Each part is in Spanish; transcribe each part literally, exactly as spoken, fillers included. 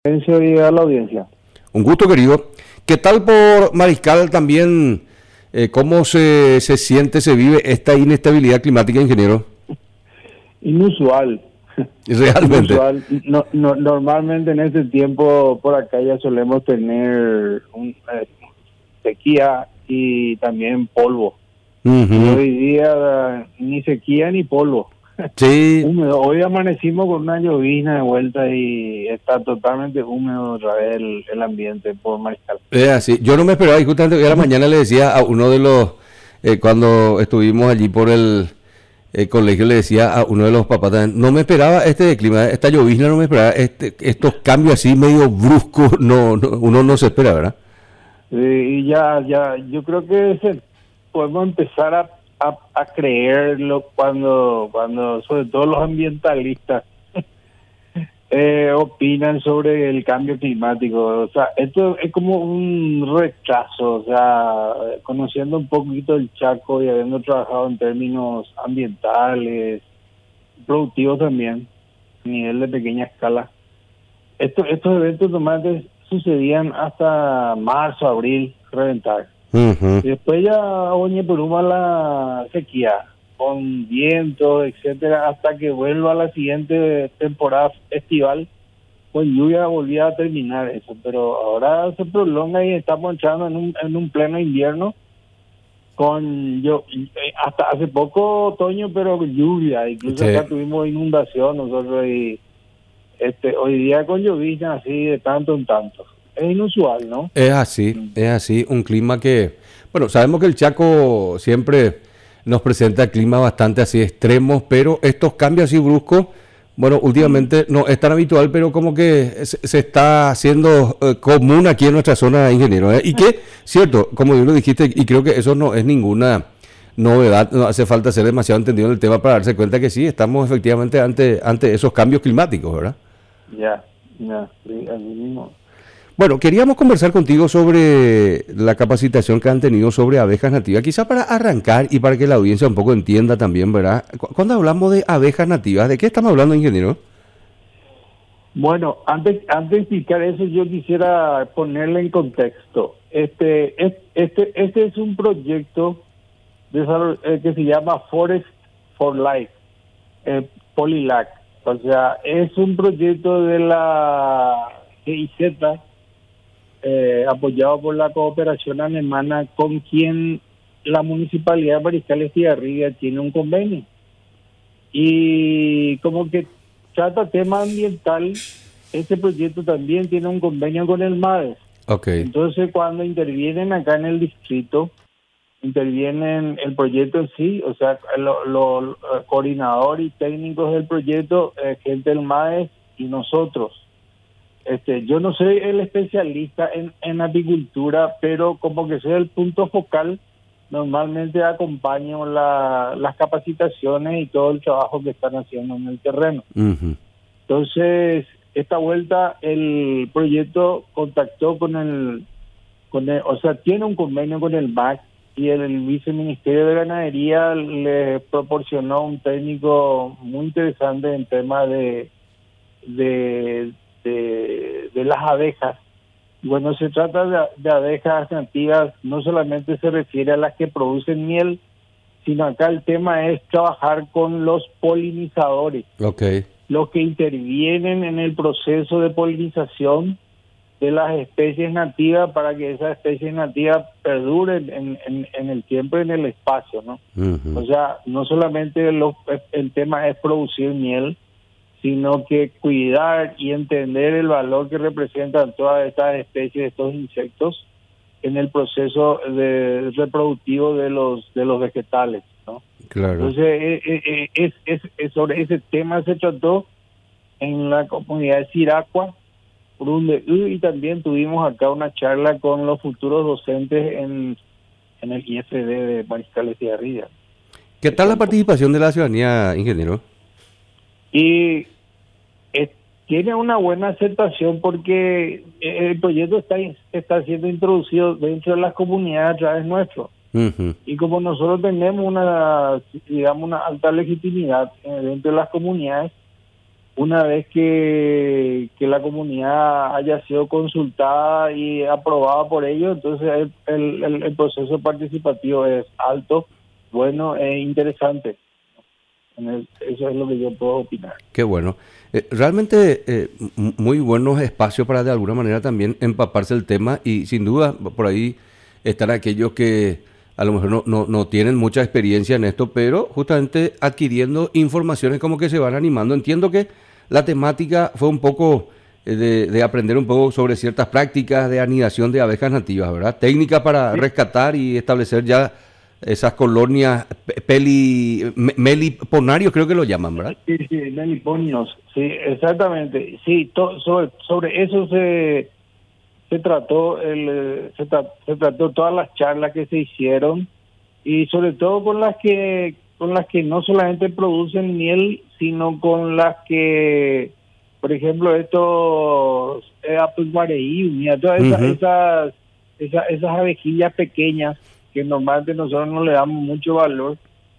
Y a la audiencia. Un gusto, querido. ¿Qué tal por Mariscal también? Eh, ¿Cómo se, se siente, se vive esta inestabilidad climática, ingeniero? Inusual. Realmente. Inusual. No, no, normalmente en este tiempo por acá ya solemos tener un, eh, sequía y también polvo. Uh-huh. Y hoy día ni sequía ni polvo. Sí. Húmedo. Hoy amanecimos con una llovizna de vuelta y está totalmente húmedo otra vez el, el ambiente por Mariscal. Es así. Yo no me esperaba, y justamente hoy a la mañana le decía a uno de los, eh, cuando estuvimos allí por el, el colegio, le decía a uno de los papás también, no me esperaba este clima, esta llovizna, no me esperaba, este, estos cambios así medio bruscos, no, no, uno no se espera, ¿verdad? Sí, y ya, ya, yo creo que se, podemos empezar a A, a creerlo cuando, cuando sobre todo los ambientalistas eh, opinan sobre el cambio climático. O sea, esto es como un rechazo. O sea, conociendo un poquito el Chaco y habiendo trabajado en términos ambientales, productivos también, a nivel de pequeña escala. Estos, estos eventos normalmente sucedían hasta marzo, abril, reventar. Uh-huh. Y después ya oye Peruma la sequía, con vientos, etcétera, hasta que vuelva a la siguiente temporada estival, con lluvia volvía a terminar eso. Pero ahora se prolonga y estamos entrando en un, en un pleno invierno, con yo hasta hace poco otoño, pero con lluvia, incluso Sí. acá tuvimos inundación nosotros y este hoy día con llovizna así de tanto en tanto. Es inusual, ¿no? Es así, es así, un clima que, bueno, sabemos que el Chaco siempre nos presenta climas bastante así extremos, pero estos cambios así bruscos, bueno, últimamente no es tan habitual, pero como que se, se está haciendo eh, común aquí en nuestra zona, ingeniero, ¿eh? Y que, cierto, como tú lo dijiste, y creo que eso no es ninguna novedad, no hace falta ser demasiado entendido en el tema para darse cuenta que sí, estamos efectivamente ante, ante esos cambios climáticos, ¿verdad? Ya, ya, sí, así mismo. Bueno, queríamos conversar contigo sobre la capacitación que han tenido sobre abejas nativas, quizá para arrancar y para que la audiencia un poco entienda también, ¿verdad? Cuando hablamos de abejas nativas, ¿de qué estamos hablando, ingeniero? Bueno, antes, antes de explicar eso, yo quisiera ponerle en contexto. Este, es, este, este es un proyecto de, eh, que se llama Forest for Life, eh, Polilac. O sea, es un proyecto de la G I Z, Eh, apoyado por la cooperación alemana, con quien la Municipalidad de Mariscal Estigarribia tiene un convenio. Y como que trata tema ambiental, este proyecto también tiene un convenio con el MADES. Okay. Entonces, cuando intervienen acá en el distrito, intervienen el proyecto en sí, o sea, los lo, lo, coordinadores y técnicos del proyecto, eh, gente del MADES y nosotros. Este, yo no soy el especialista en, en apicultura, pero como que soy el punto focal, normalmente acompaño la, las capacitaciones y todo el trabajo que están haciendo en el terreno. Uh-huh. Entonces, esta vuelta el proyecto contactó con el, con el, o sea, tiene un convenio con el M A C y el, el Viceministerio de Ganadería le proporcionó un técnico muy interesante en tema de de De, de las abejas. Bueno, se trata de, de abejas nativas, no solamente se refiere a las que producen miel, sino acá el tema es trabajar con los polinizadores, Okay. los que intervienen en el proceso de polinización de las especies nativas para que esas especies nativas perduren en, en, en el tiempo y en el espacio, ¿no? Uh-huh. O sea, no solamente lo, el tema es producir miel, sino que cuidar y entender el valor que representan todas estas especies, estos insectos, en el proceso de reproductivo de los de los vegetales, ¿no? Claro. Entonces, eh, eh, es, es, es sobre ese tema se trató en la comunidad de Siracua, y también tuvimos acá una charla con los futuros docentes en, en el I F D de Mariscal Estigarribia. ¿Qué tal la participación de la ciudadanía, ingeniero? Y eh, tiene una buena aceptación porque el proyecto está está siendo introducido dentro de las comunidades a través nuestro. Uh-huh. Y como nosotros tenemos una, digamos, una alta legitimidad eh, dentro de las comunidades, una vez que, que la comunidad haya sido consultada y aprobada por ello, entonces el, el, el, el proceso participativo es alto, bueno e interesante. Eso es lo que yo puedo opinar. Qué bueno. Eh, realmente eh, muy buenos espacios para de alguna manera también empaparse el tema, y sin duda por ahí están aquellos que a lo mejor no, no, no tienen mucha experiencia en esto, pero justamente adquiriendo informaciones como que se van animando. Entiendo que la temática fue un poco eh, de, de aprender un poco sobre ciertas prácticas de anidación de abejas nativas, ¿verdad? Técnicas para Sí. rescatar y establecer ya esas colonias peli, meliponarios, creo que lo llaman, ¿verdad? Sí, sí, meliponios, sí, exactamente. Sí, to, sobre, sobre eso se se trató el se, tra, se trató todas las charlas que se hicieron, y sobre todo con las que con las que no solamente producen miel, sino con las que, por ejemplo, estos eh, Apusmareí, todas esas, uh-huh. esas, esas esas abejillas pequeñas que normalmente nosotros no le damos mucho valor,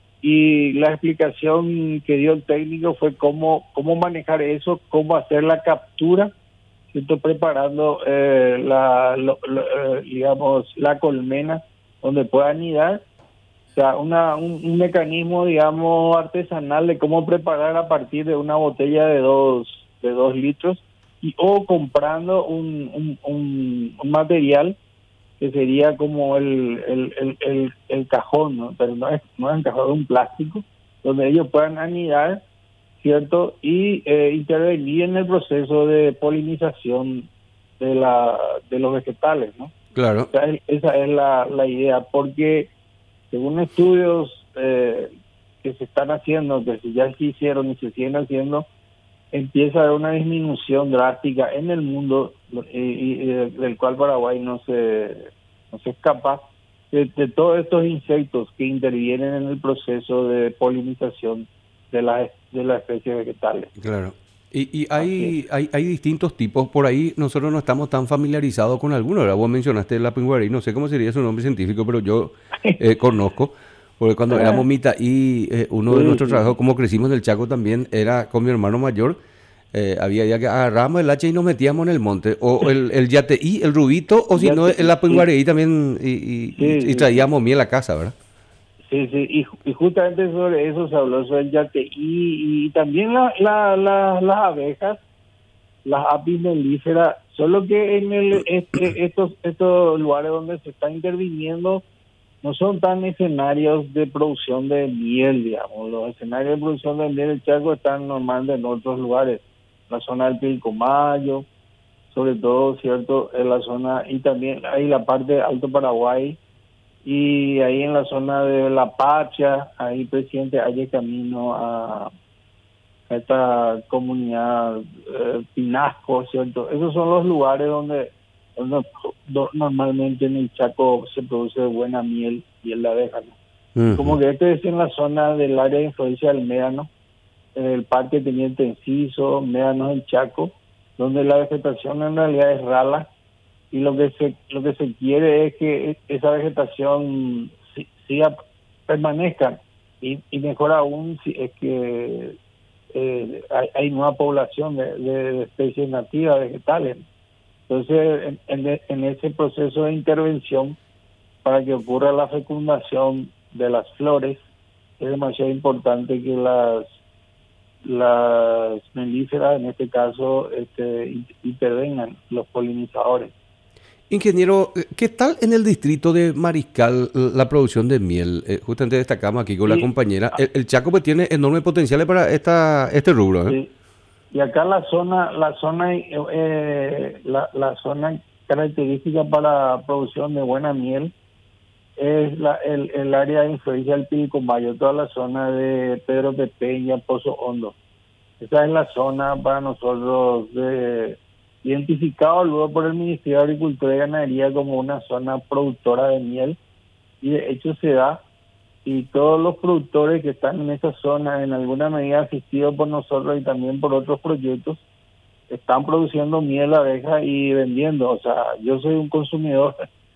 y la explicación que dio el técnico fue cómo cómo manejar eso, cómo hacer la captura, ¿cierto? Preparando eh, la lo, lo, eh, digamos la colmena donde pueda anidar, o sea, una un, un mecanismo, digamos, artesanal de cómo preparar a partir de una botella de dos de dos litros, y o comprando un un, un, un material que sería como el el, el, el, el cajón, ¿no? Pero no es, no es un cajón, es un plástico, donde ellos puedan anidar, ¿cierto? Y eh, intervenir en el proceso de polinización de la de los vegetales, ¿no? Claro. O sea, es, esa es la, la idea, porque según estudios eh, que se están haciendo, que ya se hicieron y se siguen haciendo, empieza a haber una disminución drástica en el mundo, y, y, y del cual Paraguay no se no se escapa, de, de todos estos insectos que intervienen en el proceso de polinización de las de las especies vegetales. Claro. Y, y hay, hay hay distintos tipos. Por ahí nosotros no estamos tan familiarizados con algunos. Ahora vos mencionaste el Apinguarí, no sé cómo sería su nombre científico, pero yo eh, conozco. Porque cuando éramos mitad y eh, uno sí, de nuestros sí. trabajos, como crecimos en el Chaco también, era con mi hermano mayor. Eh, había ya que agarramos el hacha y nos metíamos en el monte. O el, el yateí, el rubito, o si no el Apinguarí sí. también. Y, y, sí, y traíamos sí. miel a casa, ¿verdad? Sí, sí, y, y justamente sobre eso se habló, sobre el yateí, y, y también la, la, la, las abejas, las apis melíferas, solo que en el este, estos estos lugares donde se está interviniendo no son tan escenarios de producción de miel, digamos. Los escenarios de producción de miel del Chaco están normalmente en otros lugares, la zona del Pilcomayo, sobre todo, ¿cierto? En la zona, y también hay la parte de Alto Paraguay, y ahí en la zona de La Pacha, ahí presidente hay camino a, a esta comunidad eh, Pinasco, ¿cierto? Esos son los lugares donde, donde do, normalmente en el Chaco se produce buena miel y el de abeja, ¿no? Uh-huh. Como que este es en la zona del área de influencia del Médano, en el Parque Teniente Enciso, Médanos del Chaco, donde la vegetación en realidad es rala, y lo que se lo que se quiere es que esa vegetación siga, permanezca, y, y mejor aún si es que eh, hay, hay nueva población de, de especies nativas vegetales. Entonces, en, en, en ese proceso de intervención, para que ocurra la fecundación de las flores, es demasiado importante que las las melíferas, en este caso, este, intervengan, los polinizadores. Ingeniero, ¿qué tal en el distrito de Mariscal la producción de miel? Eh, justamente destacamos aquí con sí. la compañera. El, el Chaco pues tiene enormes potenciales para esta este rubro, ¿eh? Sí. Y acá la zona, la zona, eh, la, la zona característica para producción de buena miel es la, el, el área de influencia del Pilcomayo, toda la zona de Pedro de Peña, Pozo Hondo. Esa es la zona para nosotros de, identificado luego por el Ministerio de Agricultura y Ganadería como una zona productora de miel, y de hecho se da, y todos los productores que están en esa zona, en alguna medida asistidos por nosotros y también por otros proyectos, están produciendo miel de abeja y vendiendo. O sea, yo soy un consumidor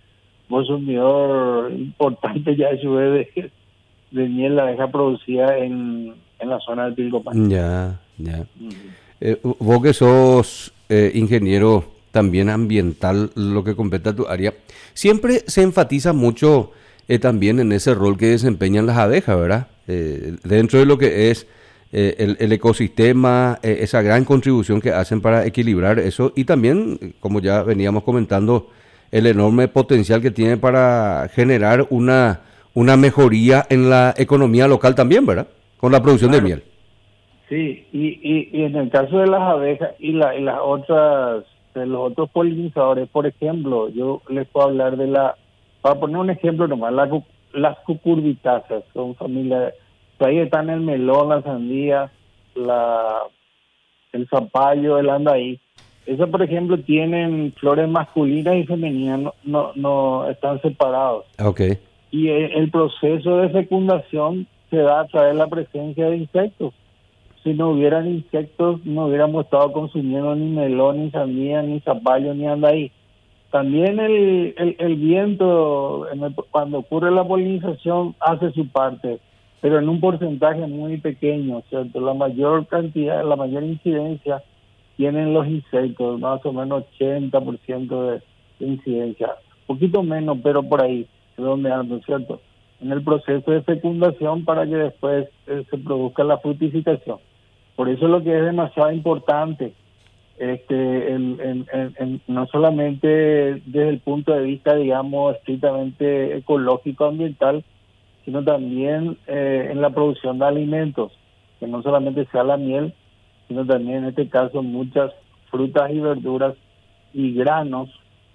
consumidor importante ya de, de miel de abeja producida en, en la zona del Pilcomayo. Ya, ya. Uh-huh. Eh, vos que sos eh, ingeniero también ambiental, lo que compete a tu área, siempre se enfatiza mucho eh, también en ese rol que desempeñan las abejas, ¿verdad? Eh, dentro de lo que es eh, el, el ecosistema, eh, esa gran contribución que hacen para equilibrar eso y también, eh, como ya veníamos comentando, el enorme potencial que tiene para generar una, una mejoría en la economía local también, ¿verdad? Con la producción de Claro, miel. sí, y, y, y en el caso de las abejas y, la, y las otras, de los otros polinizadores, por ejemplo, yo les puedo hablar de la, para poner un ejemplo nomás, la, cu- las cucurbitáceas, son familias, ahí están el melón, la sandía, la, el zapallo, el andaí. Esas, por ejemplo, tienen flores masculinas y femeninas, no, no, no están separados. Ok, Y el, el proceso de fecundación se da a través de la presencia de insectos. Si no hubieran insectos, no hubiéramos estado consumiendo ni melón, ni sandía, ni zapallo, ni andaí. También el, el, el viento, en el- cuando ocurre la polinización, hace su parte, pero en un porcentaje muy pequeño, ¿cierto? La mayor cantidad, la mayor incidencia tienen los insectos, más o menos ochenta por ciento de, de incidencia. Poquito menos, pero por ahí, redondeando, ¿cierto? En el proceso de fecundación para que después eh, se produzca la fructificación. Por eso lo que es demasiado importante, este, el, el- el- el- no solamente desde el punto de vista, digamos, estrictamente ecológico, ambiental, sino también eh, en la producción de alimentos, que no solamente sea la miel, sino también en este caso muchas frutas y verduras y granos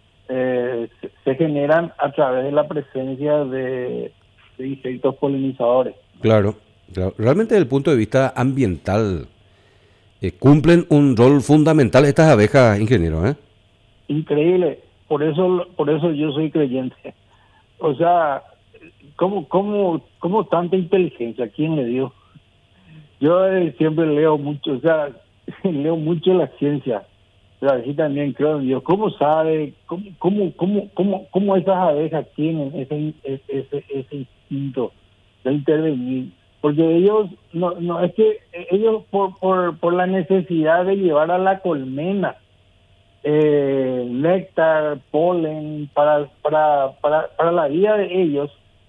eh, se, se generan a través de la presencia de, de insectos polinizadores. claro, claro. Realmente desde el punto de vista ambiental, eh, cumplen un rol fundamental estas abejas, ingeniero, ¿eh? Increíble, por eso por eso yo soy creyente. O sea, ¿cómo, cómo, cómo tanta inteligencia? ¿Quién le dio? Yo eh, siempre leo mucho, o sea, leo mucho la ciencia. O sea, así también creo en Dios. ¿Cómo sabe, cómo, cómo, cómo, cómo, cómo esas abejas tienen ese, ese, ese instinto de intervenir? Porque ellos, no, no es que ellos por, por, por la necesidad de llevar a la colmena eh, néctar, polen, para, para, para, para la vida de ellos,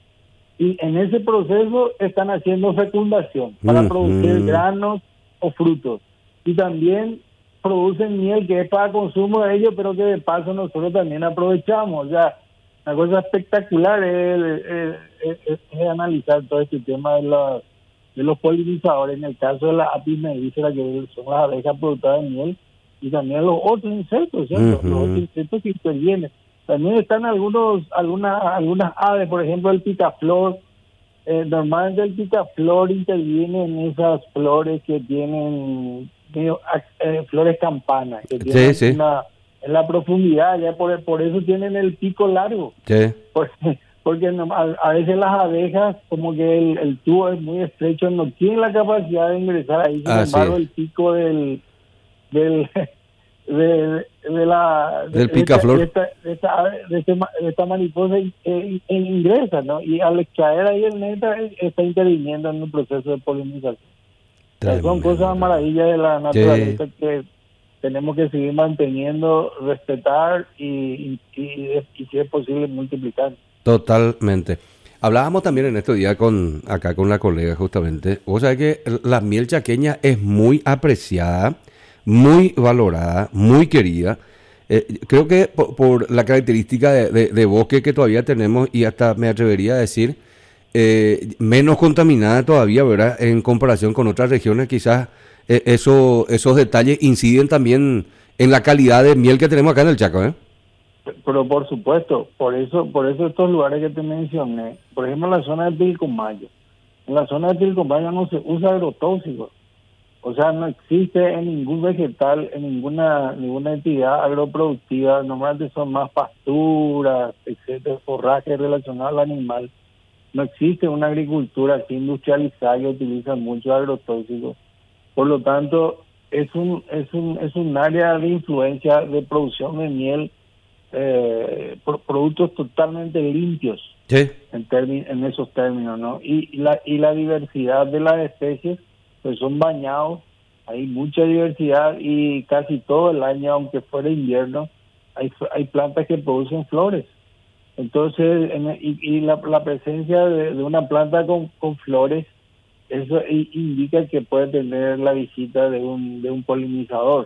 y en ese proceso están haciendo fecundación para producir Ujú. granos o frutos. Y también producen miel que es para consumo de ellos, pero que de paso nosotros también aprovechamos. O sea, una cosa espectacular es, es, es- es- es analizar todo este tema de, la, de los polinizadores, en el caso de la apis mellifera, que son las abejas productoras de miel, y también los otros insectos, ¿cierto? Los otros Ujú. insectos que intervienen. También están algunos, algunas, algunas aves, por ejemplo el picaflor. Eh, normalmente el picaflor interviene en esas flores que tienen medio, eh, flores campanas, que Sí, tienen sí, una en la profundidad, ya por, por eso tienen el pico largo, sí. porque, porque no- a, a veces las abejas, como que el, el tubo es muy estrecho, no tienen la capacidad de ingresar ahí. Sin Así embargo, es. el pico del del de, de la de, Del de esta, de, picaflor. esta, de, esta, ave- de este ma- de esta mariposa eh, eh, ingresa, ¿no? Y al extraer ahí el néctar eh, está interviniendo en el proceso de polinización. O sea, son Tremendo, cosas tremendo. maravillas de la Sí, naturaleza que tenemos que seguir manteniendo, respetar y, y, y, y si es posible multiplicar. totalmente. Hablábamos también en estos días con, acá con la colega justamente. O sea que la miel chaqueña es muy apreciada, muy valorada, muy querida. Eh, creo que por, por la característica de, de- de bosque que todavía tenemos y hasta me atrevería a decir eh, menos contaminada todavía, ¿verdad? En comparación con otras regiones, quizás eh, eso, esos detalles inciden también en la calidad de miel que tenemos acá en el Chaco, ¿eh? Pero por supuesto, por eso, por eso estos lugares que te mencioné, por ejemplo la zona de Pilcomayo, en la zona de Pilcomayo no se usa agrotóxicos, o sea, no existe en ningún vegetal, en ninguna ninguna actividad agroproductiva, normalmente son más pasturas, etcétera, forraje relacionado al animal. No existe una agricultura así industrializada que utiliza muchos agrotóxicos. Por lo tanto, es un es un es un área de influencia de producción de miel, eh, pro- productos totalmente limpios Sí. en términ- en esos términos, ¿no? Y, y la y la diversidad de las especies pues son bañados hay mucha diversidad y casi todo el año, aunque fuera invierno, hay, hay plantas que producen flores. Entonces, en, y, y la, la presencia de, de una planta con, con flores, eso indica que puede tener la visita de un, de un polinizador.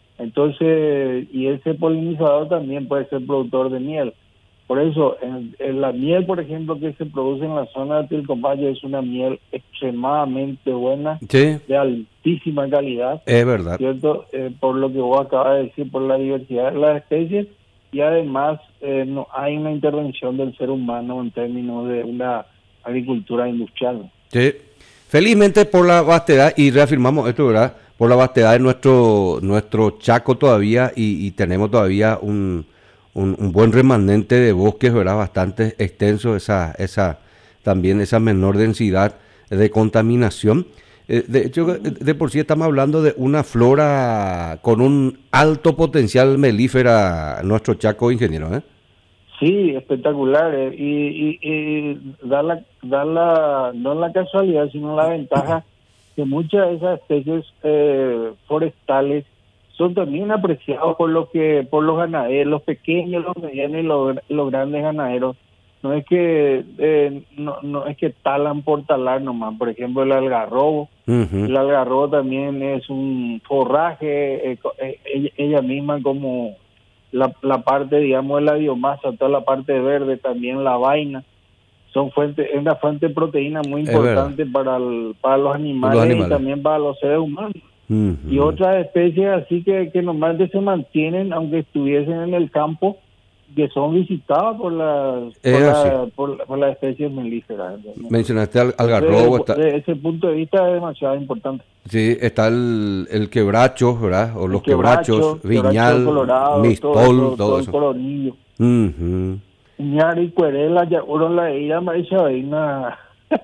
Entonces, y ese polinizador también puede ser productor de miel. Por eso, en, en la miel, por ejemplo, que se produce en la zona de Pilcomayo es una miel extremadamente buena, Sí, de altísima calidad, es verdad. ¿cierto? Eh, por lo que vos acabas de decir, por la diversidad de las especies, y además eh, no hay una intervención del ser humano en términos de una agricultura industrial. Sí. Felizmente por la vastedad, y reafirmamos esto, ¿verdad? Por la vastedad de nuestro, nuestro Chaco todavía, y, y tenemos todavía un, un, un buen remanente de bosques, ¿verdad? Bastante extenso, esa, esa, también esa menor densidad de contaminación. Eh, de hecho, de por sí estamos hablando de una flora con un alto potencial melífera, nuestro Chaco, ingeniero, ¿eh? Sí, espectacular. eh, Y, y, y da, la, da la, no la casualidad, sino la ventaja que muchas de esas especies eh, forestales son también apreciados por los que por los ganaderos, los pequeños, los medianos y los, los grandes ganaderos. No es que eh, no, no es que talan por talar nomás. Por ejemplo, el algarrobo. Uh-huh. El algarrobo también es un forraje, eh, eh, ella, ella misma como la, la parte, digamos, de la biomasa, toda la parte verde, también la vaina, son fuentes, es una fuente de proteína muy importante para, el, para los animales, los animales y también para los seres humanos. Uh-huh. Y otras especies así que, que normalmente se mantienen, aunque estuviesen en el campo, que son visitadas por las por, la, por, por las especies melíferas. Mencionaste al algarrobo. Desde, desde ese punto de vista es demasiado importante. Sí, está el, el quebracho, ¿verdad? O el los quebracho, quebrachos, viñal, colorado, mistol, todo, todo, todo eso. Todo el coronillo. Uh-huh. Ñari, cuerela, ya uno la ira, maíza, vaina.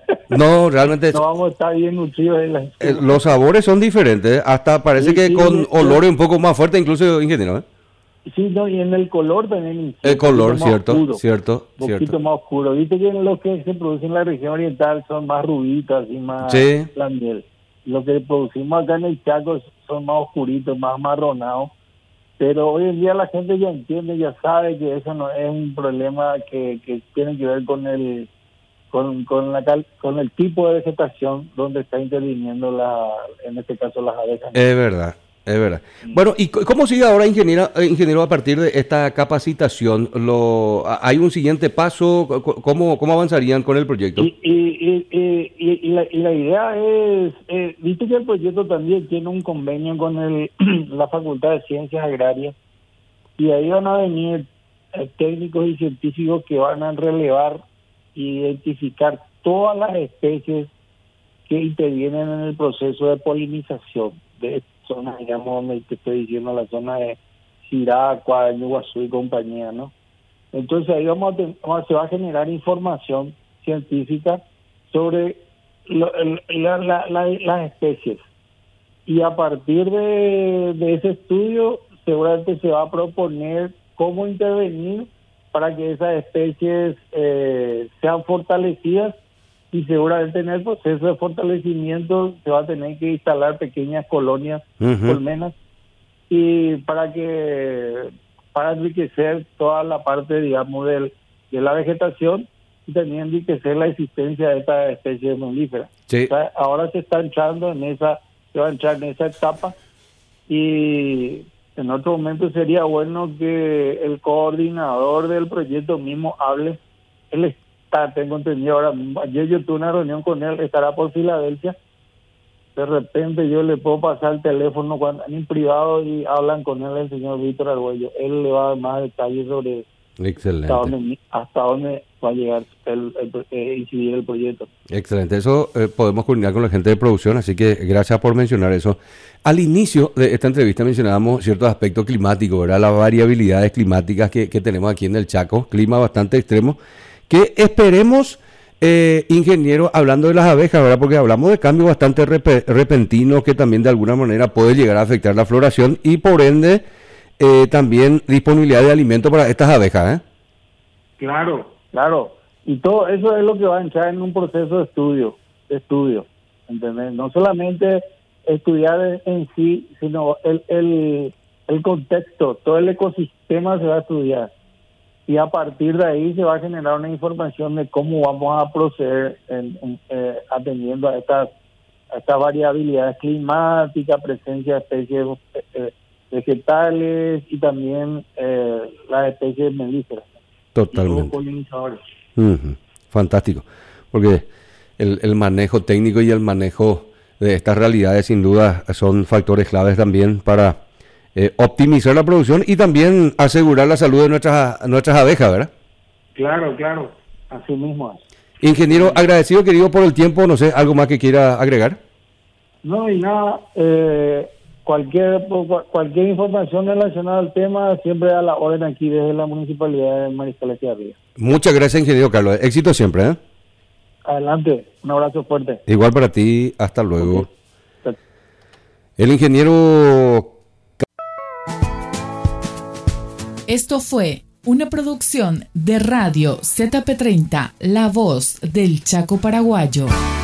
No, realmente... no vamos a estar bien nutridos en la... eh, los sabores son diferentes, hasta parece sí, que sí, con sí, olores un poco más fuertes, incluso, ingeniero, ¿eh? Sí, no, y en el color también. El color, cierto, oscuro, cierto, un poquito cierto. más oscuro. Viste que los que se producen en la región oriental son más rubitas y más sí. la miel. Lo que producimos acá en el Chaco son más oscuritos, más marronados. Pero hoy en día la gente ya entiende, ya sabe que eso no es un problema que, que tiene que ver con el con con la con el tipo de vegetación donde está interviniendo la en este caso las abejas. Es verdad. Es verdad. Bueno, ¿y cómo sigue ahora, ingeniero, ingeniero, a partir de esta capacitación? Lo, ¿Hay un siguiente paso? ¿Cómo, cómo avanzarían con el proyecto? Y, y, y, y, y, la, y la idea es, eh, viste que el proyecto también tiene un convenio con el, la Facultad de Ciencias Agrarias, y ahí van a venir eh, técnicos y científicos que van a relevar e identificar todas las especies que intervienen en el proceso de polinización de zona, digamos, donde te estoy diciendo, la zona de Siracua, Ñuguazú y compañía, ¿no? Entonces ahí vamos a ten, se va a generar información científica sobre lo, el, la, la, la, las especies, y a partir de, de ese estudio seguramente se va a proponer cómo intervenir para que esas especies eh, sean fortalecidas, y seguramente en el proceso de fortalecimiento se va a tener que instalar pequeñas colonias, uh-huh. colmenas, y para que para enriquecer toda la parte, digamos, del, de la vegetación, y también enriquecer la existencia de esta especie melífera. Sí. O sea, ahora se está entrando en esa, se va a entrar en esa etapa, y en otro momento sería bueno que el coordinador del proyecto mismo hable. Él tengo entendido ahora mismo, ayer yo tuve una reunión con él, estará por Filadelfia. De repente yo le puedo pasar el teléfono cuando en privado y hablan con él, el señor Víctor Argüello. Él le va a dar más detalles sobre Excelente. hasta dónde, hasta dónde va a llegar el, el, el, incidir el proyecto. Excelente, eso eh, podemos coordinar con la gente de producción, así que gracias por mencionar eso. Al inicio de esta entrevista mencionábamos ciertos aspectos climáticos, ¿verdad? Las variabilidades climáticas que, que tenemos aquí en el Chaco, clima bastante extremo, que esperemos, eh, ingeniero, hablando de las abejas, ¿verdad? Porque hablamos de cambios bastante rep- repentinos que también de alguna manera puede llegar a afectar la floración y por ende eh, también disponibilidad de alimento para estas abejas, ¿eh? Claro, claro. Y todo eso es lo que va a entrar en un proceso de estudio, de estudio, ¿entendés? No solamente estudiar en sí, sino el, el, el contexto, todo el ecosistema se va a estudiar. Y a partir de ahí se va a generar una información de cómo vamos a proceder en, en, eh, atendiendo a estas, a estas variabilidades climáticas, presencia de especies eh, vegetales y también eh, las especies melíferas. Totalmente. Uh-huh. Fantástico. Porque el, el manejo técnico y el manejo de estas realidades sin duda son factores claves también para eh, optimizar la producción y también asegurar la salud de nuestras, nuestras abejas, ¿verdad? Claro, claro. Así mismo es. Ingeniero, agradecido, querido, por el tiempo. No sé, ¿algo más que quiera agregar? No, y nada, eh, cualquier cualquier información relacionada al tema siempre a la orden aquí desde la Municipalidad de Mariscal Echevarría. Muchas gracias, ingeniero Carlos. Éxito siempre, ¿eh? Adelante, un abrazo fuerte. Igual para ti, hasta luego. Okay. El ingeniero... Esto fue una producción de Radio Z P treinta, La Voz del Chaco Paraguayo.